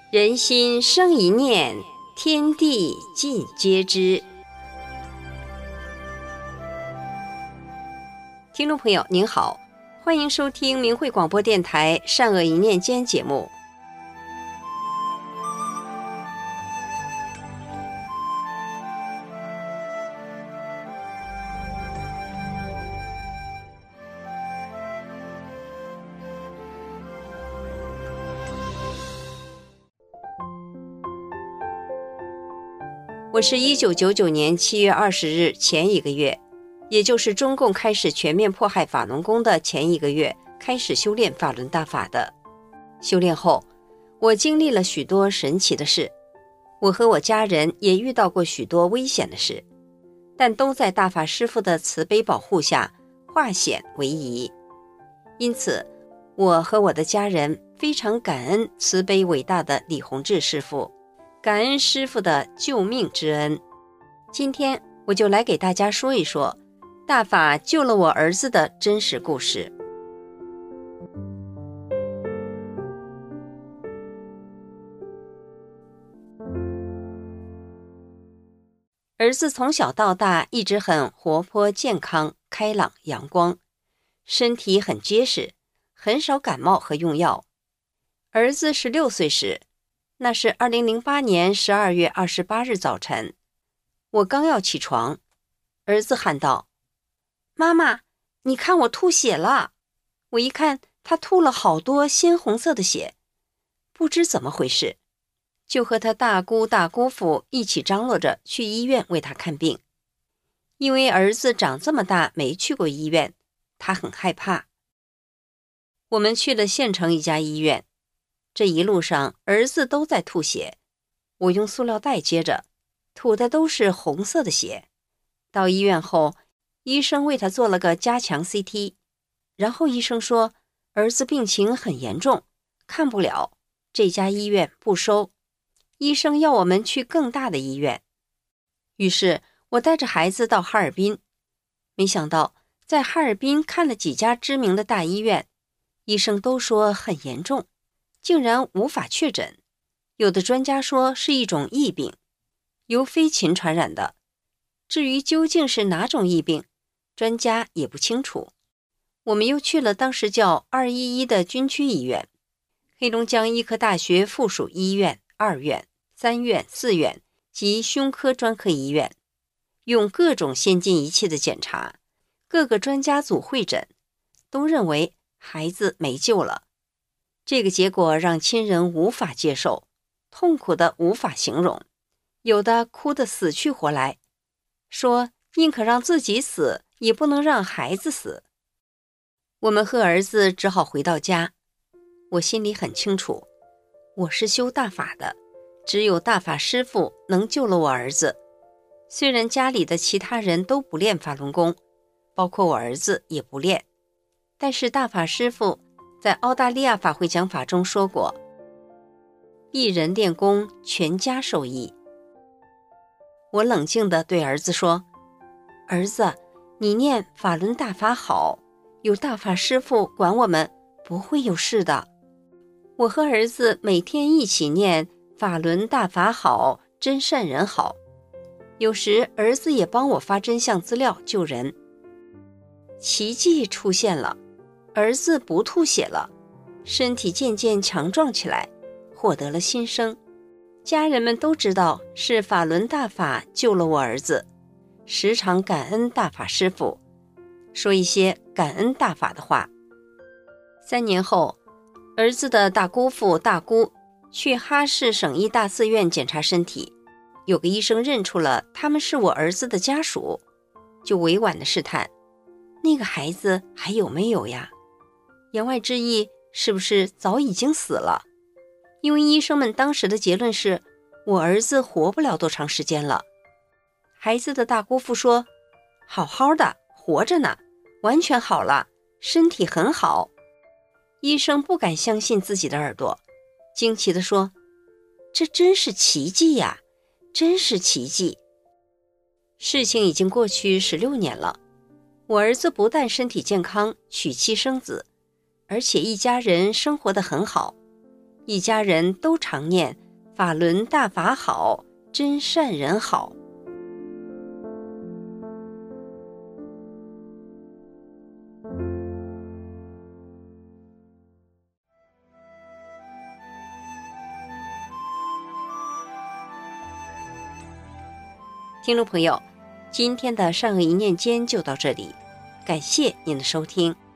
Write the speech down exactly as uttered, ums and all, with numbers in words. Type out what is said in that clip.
人心生一念，天地尽皆知。听众朋友您好，欢迎收听明慧广播电台善恶一念间节目。我是一九九九年七月二十日前一个月，也就是中共开始全面迫害法轮功的前一个月，开始修炼法轮大法的。修炼后，我经历了许多神奇的事，我和我家人也遇到过许多危险的事，但都在大法师父的慈悲保护下化险为夷。因此，我和我的家人非常感恩慈悲伟大的李洪志师父，感恩师父的救命之恩。今天我就来给大家说一说大法救了我儿子的真实故事。儿子从小到大一直很活泼健康开朗阳光，身体很结实，很少感冒和用药。儿子十六岁时，那是二零零八年十二月二十八日早晨，我刚要起床，儿子喊道：妈妈，你看我吐血了。我一看，他吐了好多鲜红色的血，不知怎么回事，就和他大姑大姑父一起张罗着去医院为他看病。因为儿子长这么大没去过医院，他很害怕。我们去了县城一家医院，这一路上儿子都在吐血，我用塑料袋接着，吐的都是红色的血。到医院后，医生为他做了个加强 C T， 然后医生说儿子病情很严重，看不了，这家医院不收，医生要我们去更大的医院。于是我带着孩子到哈尔滨，没想到在哈尔滨看了几家知名的大医院，医生都说很严重，竟然无法确诊，有的专家说是一种疫病，由飞禽传染的，至于究竟是哪种疫病，专家也不清楚。我们又去了当时叫二一一的军区医院，黑龙江医科大学附属医院二院、三院、四院及胸科专科医院，用各种先进仪器的检查，各个专家组会诊，都认为孩子没救了。这个结果让亲人无法接受，痛苦的无法形容，有的哭得死去活来，说宁可让自己死，也不能让孩子死。我们和儿子只好回到家。我心里很清楚，我是修大法的，只有大法师父能救了我儿子。虽然家里的其他人都不练法轮功，包括我儿子也不练，但是大法师父在澳大利亚法会讲法中说过，一人练功，全家受益。我冷静地对儿子说，儿子，你念法轮大法好，有大法师父管我们，不会有事的。我和儿子每天一起念法轮大法好，真善人好。有时儿子也帮我发真相资料救人。奇迹出现了，儿子不吐血了，身体渐渐强壮起来，获得了新生。家人们都知道是法轮大法救了我儿子，时常感恩大法师父，说一些感恩大法的话。三年后，儿子的大姑父大姑去哈市省医大寺院检查身体，有个医生认出了他们是我儿子的家属，就委婉地试探，那个孩子还有没有呀？言外之意是不是早已经死了？因为医生们当时的结论是我儿子活不了多长时间了。孩子的大姑父说，好好的，活着呢，完全好了，身体很好。医生不敢相信自己的耳朵，惊奇地说，这真是奇迹呀，真是奇迹。事情已经过去十六年了，我儿子不但身体健康，娶妻生子，而且一家人生活得很好。 一家人都常念法轮大法好，真善人好。听众朋友，今天的善恶一念间就到这里，感谢您的收听。